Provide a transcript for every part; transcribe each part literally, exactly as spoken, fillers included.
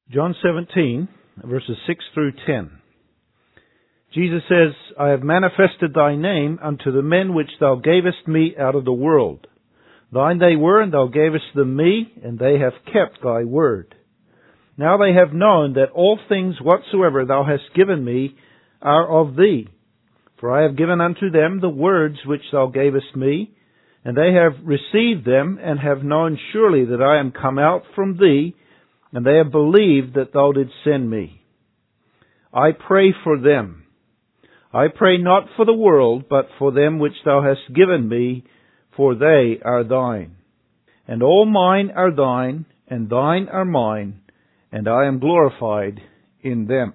John seventeen, verses six through ten. Jesus says, I have manifested thy name unto the men which thou gavest me out of the world. Thine they were, and thou gavest them me, and they have kept thy word. Now they have known that all things whatsoever thou hast given me are of thee. For I have given unto them the words which thou gavest me, and they have received them, and have known surely that I am come out from thee, and they have believed that thou didst send me. I pray for them. I pray not for the world, but for them which thou hast given me, for they are thine. And all mine are thine, and thine are mine, and I am glorified in them.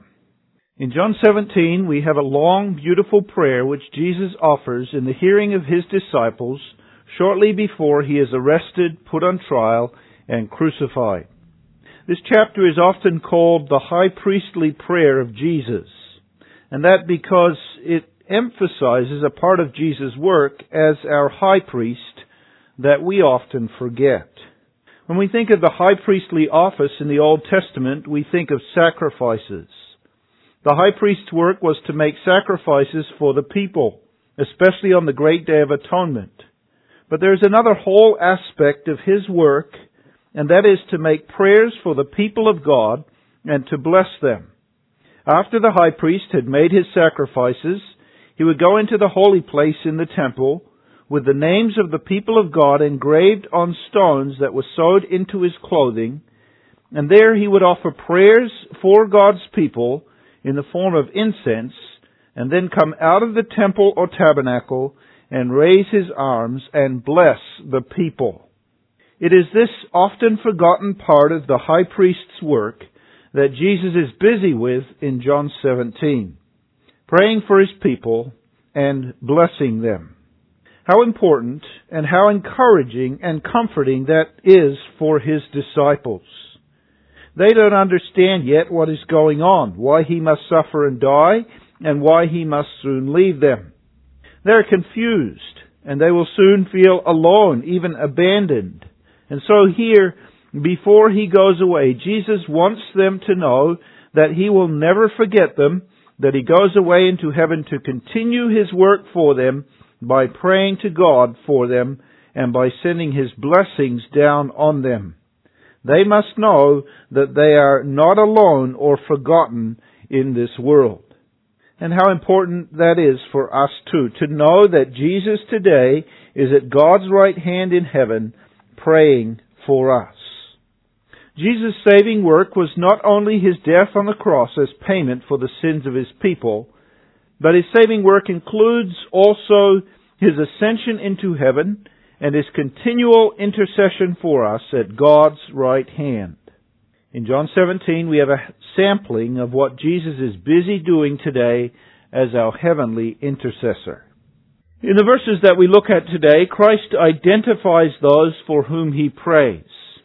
In John seventeen, we have a long, beautiful prayer which Jesus offers in the hearing of His disciples shortly before He is arrested, put on trial, and crucified. This chapter is often called the high priestly prayer of Jesus, and that because it emphasizes a part of Jesus' work as our high priest that we often forget. When we think of the high priestly office in the Old Testament, we think of sacrifices. The high priest's work was to make sacrifices for the people, especially on the great day of atonement. But there's another whole aspect of his work, and that is to make prayers for the people of God and to bless them. After the high priest had made his sacrifices, he would go into the holy place in the temple with the names of the people of God engraved on stones that were sewed into his clothing, and there he would offer prayers for God's people in the form of incense, and then come out of the temple or tabernacle and raise his arms and bless the people. It is this often forgotten part of the high priest's work that Jesus is busy with in John seventeen, praying for his people and blessing them. How important and how encouraging and comforting that is for his disciples. They don't understand yet what is going on, why he must suffer and die, and why he must soon leave them. They're confused, and they will soon feel alone, even abandoned. And so here, before he goes away, Jesus wants them to know that he will never forget them, that he goes away into heaven to continue his work for them by praying to God for them and by sending his blessings down on them. They must know that they are not alone or forgotten in this world. And how important that is for us too, to know that Jesus today is at God's right hand in heaven, praying for us. Jesus' saving work was not only his death on the cross as payment for the sins of his people, but his saving work includes also his ascension into heaven and his continual intercession for us at God's right hand. In John seventeen, we have a sampling of what Jesus is busy doing today as our heavenly intercessor. In the verses that we look at today, Christ identifies those for whom he prays.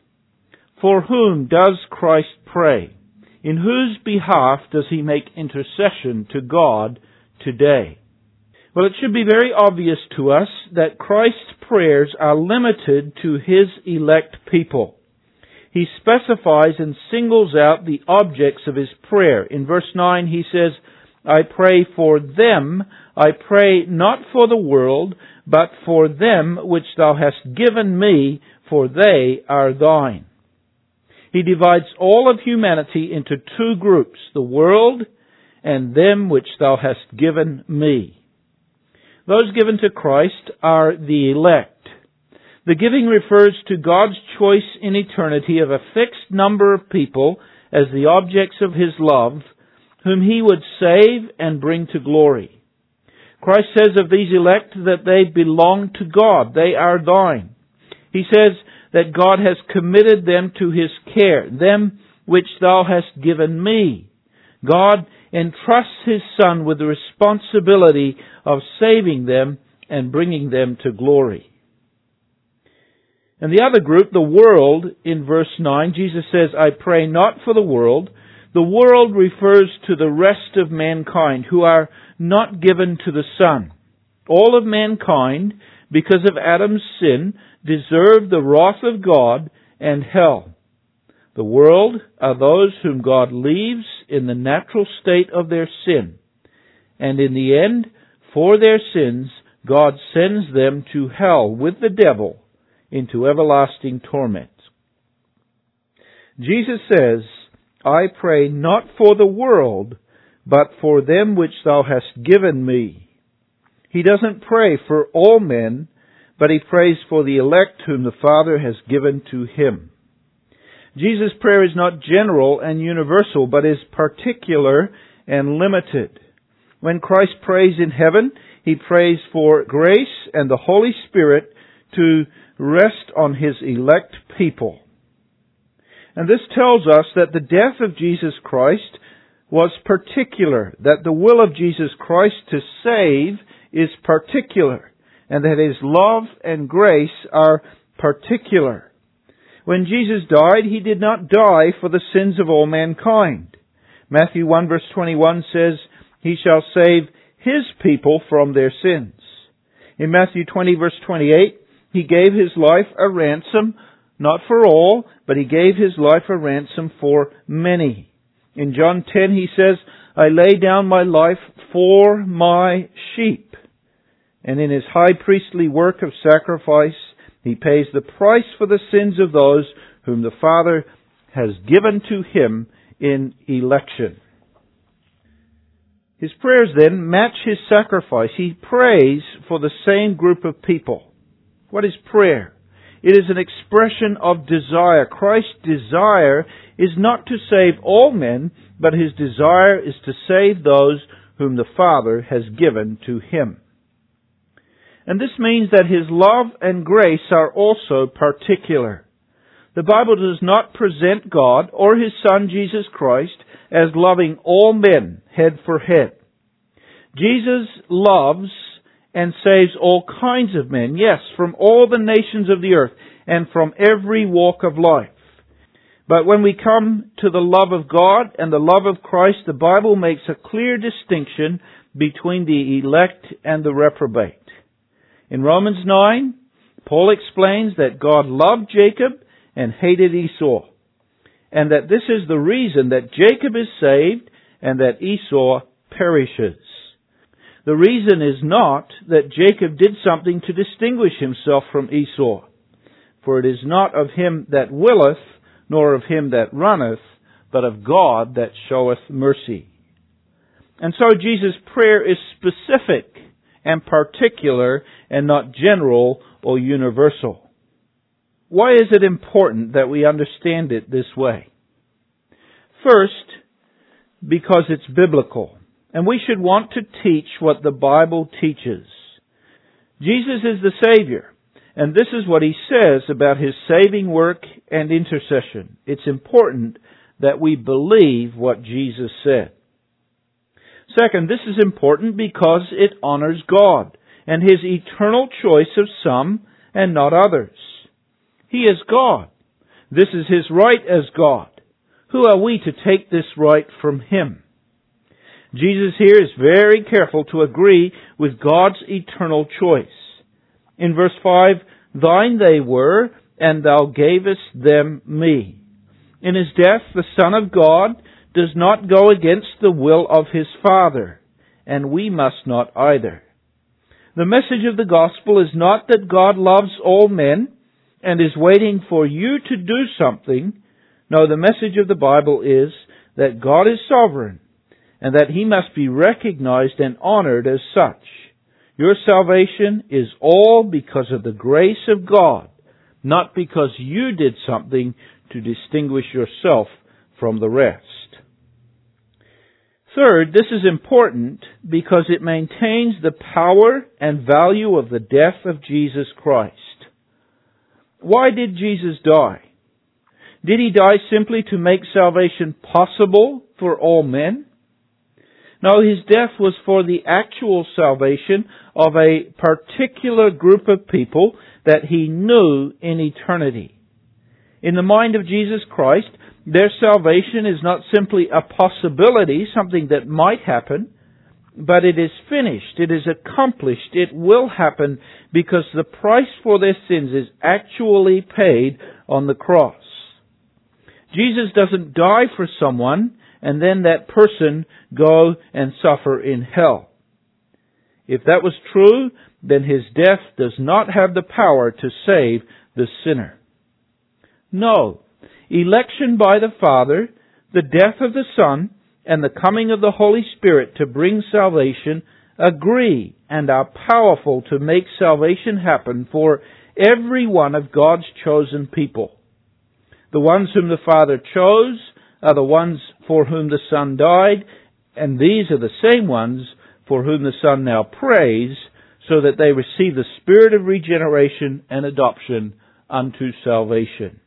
For whom does Christ pray? In whose behalf does he make intercession to God today? Well, it should be very obvious to us that Christ's prayers are limited to his elect people. He specifies and singles out the objects of his prayer. In verse nine he says, I pray for them, I pray not for the world, but for them which thou hast given me, for they are thine. He divides all of humanity into two groups, the world and them which thou hast given me. Those given to Christ are the elect. The giving refers to God's choice in eternity of a fixed number of people as the objects of his love, whom he would save and bring to glory. Christ says of these elect that they belong to God. They are thine. He says that God has committed them to his care, them which thou hast given me. God entrusts his Son with the responsibility of saving them and bringing them to glory. And the other group, the world, in verse nine, Jesus says, I pray not for the world. The world refers to the rest of mankind who are not given to the Son. All of mankind, because of Adam's sin, deserve the wrath of God and hell. The world are those whom God leaves in the natural state of their sin, and in the end, for their sins, God sends them to hell with the devil into everlasting torment. Jesus says, I pray not for the world, but for them which thou hast given me. He doesn't pray for all men, but he prays for the elect whom the Father has given to him. Jesus' prayer is not general and universal, but is particular and limited. When Christ prays in heaven, he prays for grace and the Holy Spirit to rest on his elect people. And this tells us that the death of Jesus Christ was particular, that the will of Jesus Christ to save is particular, and that his love and grace are particular. When Jesus died, he did not die for the sins of all mankind. Matthew one verse twenty-one says, he shall save his people from their sins. In Matthew twenty verse twenty-eight, he gave his life a ransom, not for all, but he gave his life a ransom for many. In John ten he says, I lay down my life for my sheep. And in his high priestly work of sacrifice, he pays the price for the sins of those whom the Father has given to him in election. His prayers then match his sacrifice. He prays for the same group of people. What is prayer? It is an expression of desire. Christ's desire is not to save all men, but his desire is to save those whom the Father has given to him. And this means that his love and grace are also particular. The Bible does not present God or his Son Jesus Christ as loving all men head for head. Jesus loves and saves all kinds of men, yes, from all the nations of the earth and from every walk of life. But when we come to the love of God and the love of Christ, the Bible makes a clear distinction between the elect and the reprobate. In Romans nine, Paul explains that God loved Jacob and hated Esau, and that this is the reason that Jacob is saved and that Esau perishes. The reason is not that Jacob did something to distinguish himself from Esau, for it is not of him that willeth, nor of him that runneth, but of God that showeth mercy. And so Jesus' prayer is specific and particular and not general or universal. Why is it important that we understand it this way? First, because it's biblical, and we should want to teach what the Bible teaches. Jesus is the Savior, and this is what he says about his saving work and intercession. It's important that we believe what Jesus said. Second, this is important because it honors God and his eternal choice of some and not others. He is God. This is his right as God. Who are we to take this right from him? Jesus here is very careful to agree with God's eternal choice. In verse five, thine they were, and thou gavest them me. In his death, the Son of God does not go against the will of his Father, and we must not either. The message of the gospel is not that God loves all men and is waiting for you to do something. No, the message of the Bible is that God is sovereign and that he must be recognized and honored as such. Your salvation is all because of the grace of God, not because you did something to distinguish yourself from the rest. Third, this is important because it maintains the power and value of the death of Jesus Christ. Why did Jesus die? Did he die simply to make salvation possible for all men? No, his death was for the actual salvation of a particular group of people that he knew in eternity. In the mind of Jesus Christ, their salvation is not simply a possibility, something that might happen, but it is finished, it is accomplished, it will happen because the price for their sins is actually paid on the cross. Jesus doesn't die for someone and then that person go and suffer in hell. If that was true, then His death does not have the power to save the sinner. No, election by the Father, the death of the Son, and the coming of the Holy Spirit to bring salvation agree and are powerful to make salvation happen for every one of God's chosen people. The ones whom the Father chose are the ones for whom the Son died, and these are the same ones for whom the Son now prays, so that they receive the Spirit of regeneration and adoption unto salvation.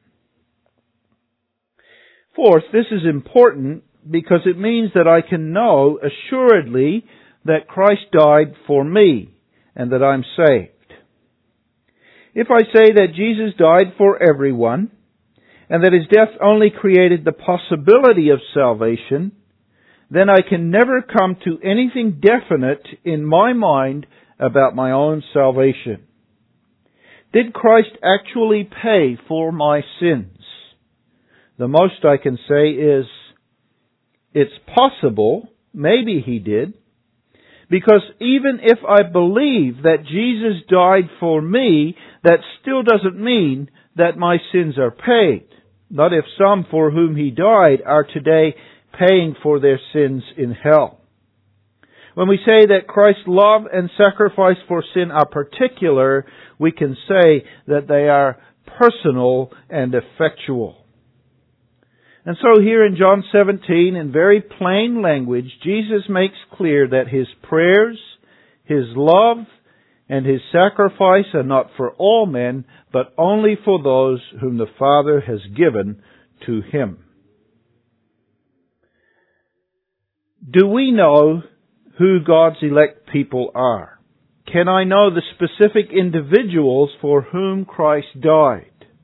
Fourth, this is important because it means that I can know assuredly that Christ died for me and that I'm saved. If I say that Jesus died for everyone and that His death only created the possibility of salvation, then I can never come to anything definite in my mind about my own salvation. Did Christ actually pay for my sins? The most I can say is, it's possible, maybe He did, because even if I believe that Jesus died for me, that still doesn't mean that my sins are paid. Not if some for whom He died are today paying for their sins in hell. When we say that Christ's love and sacrifice for sin are particular, we can say that they are personal and effectual. And so here in John seventeen, in very plain language, Jesus makes clear that His prayers, His love, and His sacrifice are not for all men, but only for those whom the Father has given to Him. Do we know who God's elect people are? Can I know the specific individuals for whom Christ died?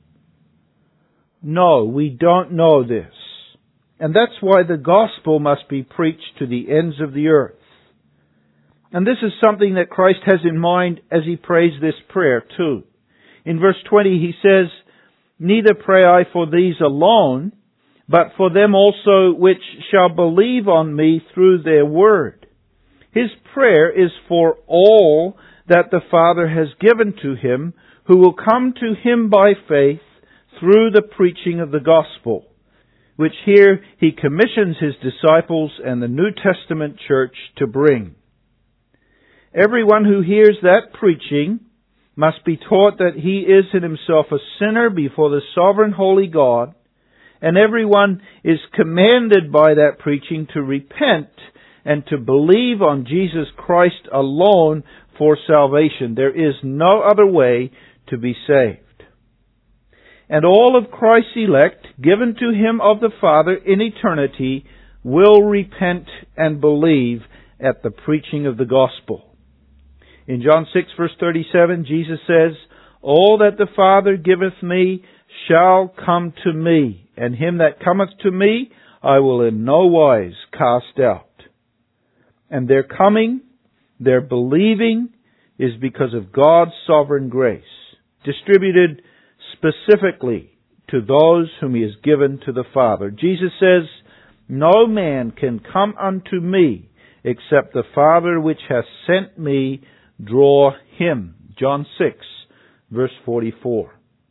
No, we don't know this. And that's why the gospel must be preached to the ends of the earth. And this is something that Christ has in mind as He prays this prayer too. In verse twenty He says, "Neither pray I for these alone, but for them also which shall believe on me through their word." His prayer is for all that the Father has given to Him, who will come to Him by faith through the preaching of the gospel, which here He commissions His disciples and the New Testament church to bring. Everyone who hears that preaching must be taught that he is in himself a sinner before the sovereign holy God, and everyone is commanded by that preaching to repent and to believe on Jesus Christ alone for salvation. There is no other way to be saved. And all of Christ's elect, given to Him of the Father in eternity, will repent and believe at the preaching of the gospel. In John six verse thirty-seven, Jesus says, "All that the Father giveth me shall come to me, and him that cometh to me I will in no wise cast out." And their coming, their believing, is because of God's sovereign grace, distributed specifically to those whom He has given to the Father. Jesus says, "No man can come unto me except the Father which hath sent me draw him." John six, verse forty-four.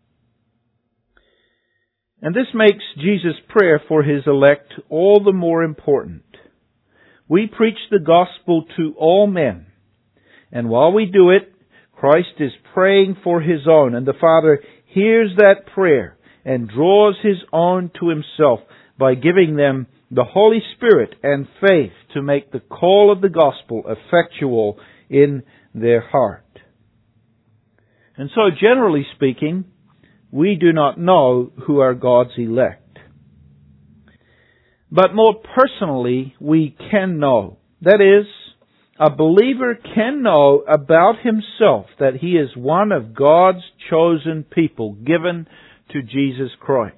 And this makes Jesus' prayer for His elect all the more important. We preach the gospel to all men, and while we do it, Christ is praying for His own, and the Father hears that prayer and draws His own to Himself by giving them the Holy Spirit and faith to make the call of the gospel effectual in their heart. And so, generally speaking, we do not know who are God's elect. But more personally, we can know. That is, a believer can know about himself that he is one of God's chosen people given to Jesus Christ.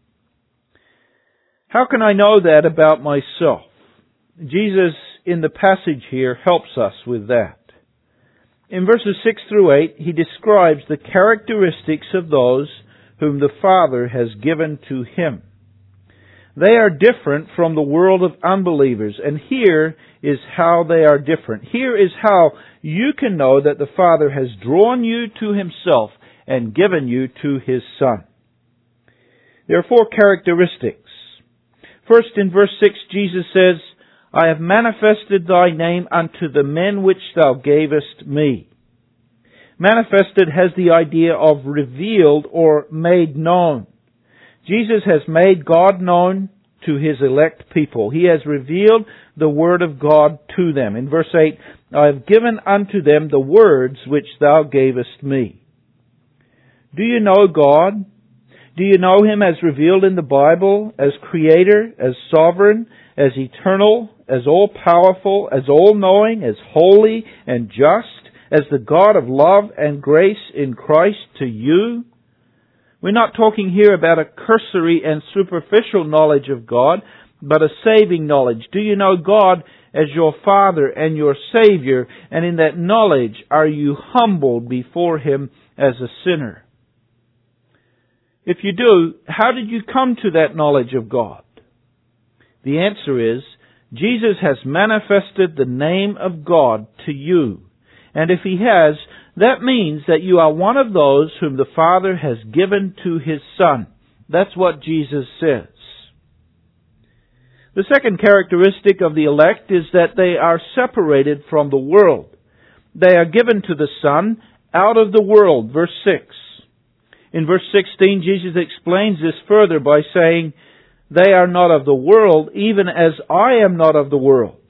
How can I know that about myself? Jesus, in the passage here, helps us with that. In verses six through eight, He describes the characteristics of those whom the Father has given to Him. They are different from the world of unbelievers, and here is how they are different. Here is how you can know that the Father has drawn you to Himself and given you to His Son. There are four characteristics. First, in verse six, Jesus says, I have manifested Thy name unto the men which Thou gavest me. Manifested has the idea of revealed or made known. Jesus has made God known to His elect people. He has revealed the Word of God to them. In verse eight, I have given unto them the words which Thou gavest me. Do you know God? Do you know Him as revealed in the Bible, as Creator, as Sovereign, as Eternal, as all-powerful, as all-knowing, as holy and just, as the God of love and grace in Christ to you? We're not talking here about a cursory and superficial knowledge of God, but a saving knowledge. Do you know God as your Father and your Savior? And in that knowledge, are you humbled before Him as a sinner? If you do, how did you come to that knowledge of God? The answer is, Jesus has manifested the name of God to you. And if He has, that means that you are one of those whom the Father has given to His Son. That's what Jesus says. The second characteristic of the elect is that they are separated from the world. They are given to the Son out of the world. Verse six. In verse sixteen, Jesus explains this further by saying, they are not of the world, even as I am not of the world.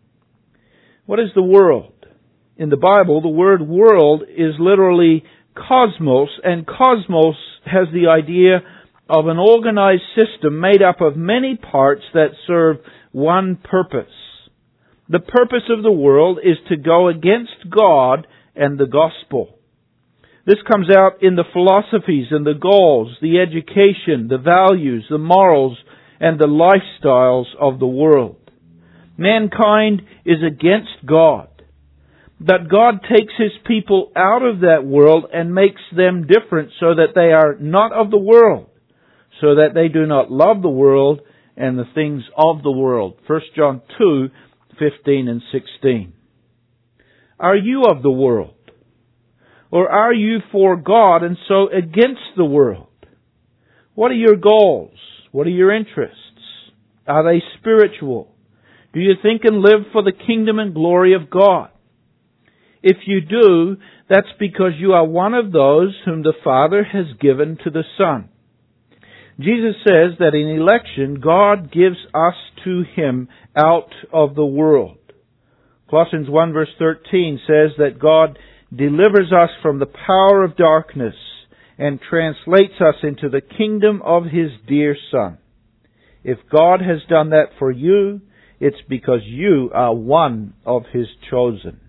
What is the world? In the Bible, the word world is literally cosmos, and cosmos has the idea of an organized system made up of many parts that serve one purpose. The purpose of the world is to go against God and the gospel. This comes out in the philosophies and the goals, the education, the values, the morals, and the lifestyles of the world. Mankind is against God. But God takes His people out of that world and makes them different so that they are not of the world, so that they do not love the world and the things of the world. First John two, fifteen and sixteen. Are you of the world? Or are you for God and so against the world? What are your goals? What are your interests? Are they spiritual? Do you think and live for the kingdom and glory of God? If you do, that's because you are one of those whom the Father has given to the Son. Jesus says that in election, God gives us to Him out of the world. Colossians one verse thirteen says that God delivers us from the power of darkness and translates us into the kingdom of His dear Son. If God has done that for you, it's because you are one of His chosen.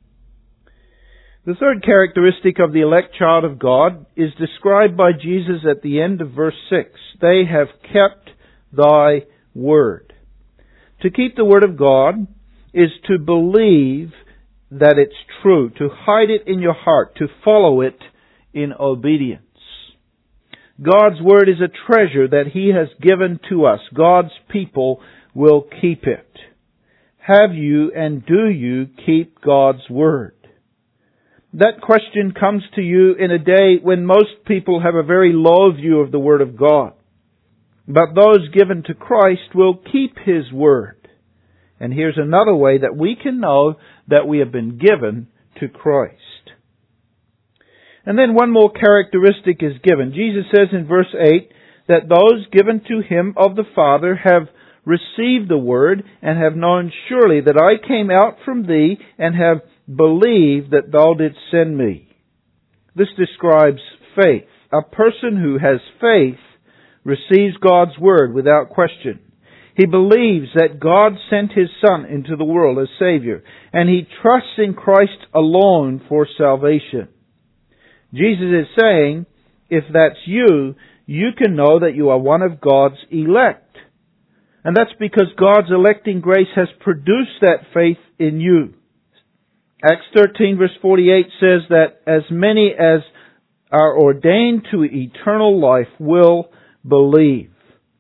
The third characteristic of the elect child of God is described by Jesus at the end of verse six. They have kept Thy word. To keep the word of God is to believe that it's true, to hide it in your heart, to follow it in obedience. God's word is a treasure that He has given to us. God's people will keep it. Have you and do you keep God's word? That question comes to you in a day when most people have a very low view of the Word of God. But those given to Christ will keep His Word. And here's another way that we can know that we have been given to Christ. And then one more characteristic is given. Jesus says in verse eight that those given to Him of the Father have received the Word and have known surely that I came out from Thee and have believed that Thou didst send me. This describes faith. A person who has faith receives God's Word without question. He believes that God sent His Son into the world as Savior, and he trusts in Christ alone for salvation. Jesus is saying, if that's you, you can know that you are one of God's elect. And that's because God's electing grace has produced that faith in you. Acts thirteen verse forty-eight says that as many as are ordained to eternal life will believe.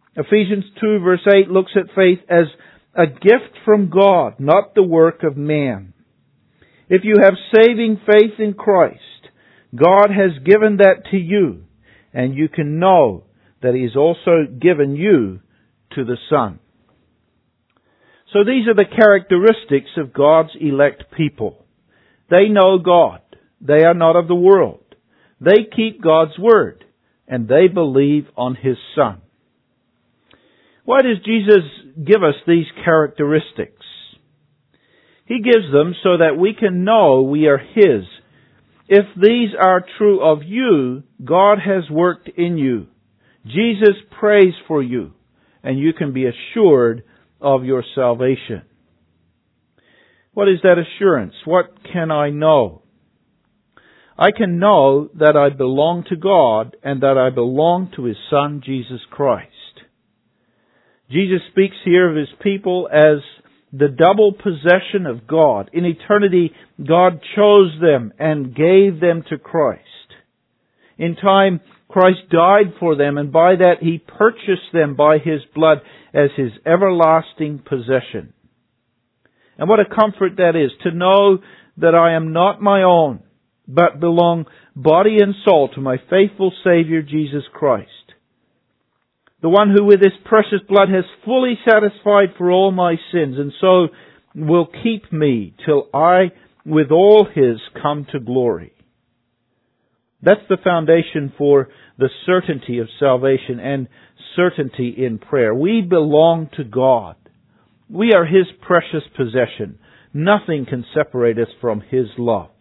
Ephesians two verse eight looks at faith as a gift from God, not the work of man. If you have saving faith in Christ, God has given that to you, and you can know that He has also given you to the Son. So these are the characteristics of God's elect people. They know God. They are not of the world. They keep God's Word, and they believe on His Son. Why does Jesus give us these characteristics? He gives them so that we can know we are His. If these are true of you, God has worked in you. Jesus prays for you, and you can be assured of your salvation. What is that assurance? What can I know? I can know that I belong to God and that I belong to His Son, Jesus Christ. Jesus speaks here of His people as the double possession of God. In eternity, God chose them and gave them to Christ. In time, Christ died for them, and by that He purchased them by His blood as His everlasting possession. And what a comfort that is, to know that I am not my own, but belong body and soul to my faithful Savior, Jesus Christ. The one who with His precious blood has fully satisfied for all my sins, and so will keep me till I, with all His, come to glory. That's the foundation for the certainty of salvation and certainty in prayer. We belong to God. We are His precious possession. Nothing can separate us from His love.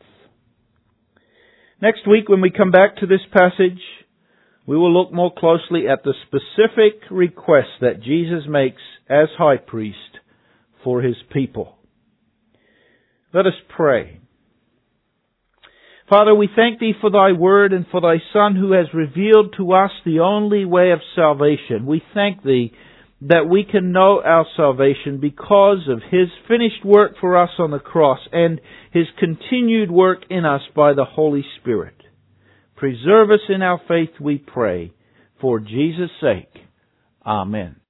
Next week, when we come back to this passage, we will look more closely at the specific requests that Jesus makes as high priest for His people. Let us pray. Father, we thank Thee for Thy Word and for Thy Son who has revealed to us the only way of salvation. We thank Thee that we can know our salvation because of His finished work for us on the cross and His continued work in us by the Holy Spirit. Preserve us in our faith, we pray, for Jesus' sake. Amen.